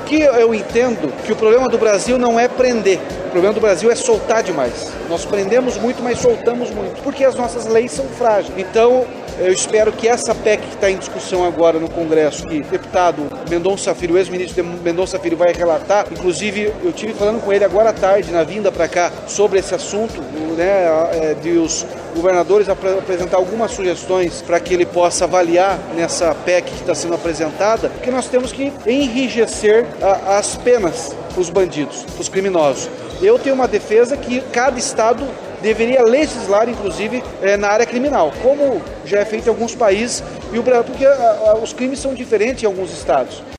que eu entendo que o problema do Brasil não é prender, o problema do Brasil é soltar demais. Nós prendemos muito, mas soltamos muito, porque as nossas leis são frágeis. Então, eu espero que essa PEC que está em discussão agora no Congresso, que o deputado Mendonça Filho, o ex-ministro Mendonça Filho, vai relatar, inclusive eu estive falando com ele agora à tarde, na vinda para cá, sobre esse assunto, né, de os governadores apresentar algumas sugestões para que ele possa avaliar nessa PEC que está sendo apresentada, porque nós temos que enrijecer as penas para os bandidos, para os criminosos. Eu tenho uma defesa que cada estado deveria legislar, inclusive, na área criminal, como já é feito em alguns países, porque os crimes são diferentes em alguns estados.